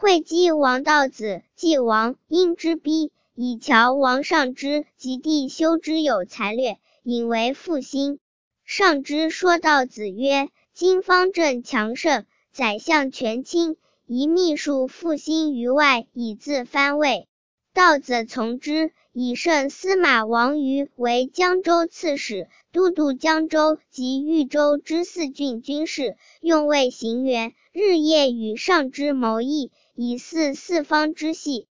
会稽王道子，季王，因之逼，以乔王上之及弟修之有才略，引为复兴。上之说道子曰：今方正强盛，宰相权倾，宜秘术复兴于外，以自藩位。道子从之，以胜司马王瑜为江州刺史，都督江州及豫州之四郡军事，用卫行辕，日夜与上之谋议，以俟四方之系。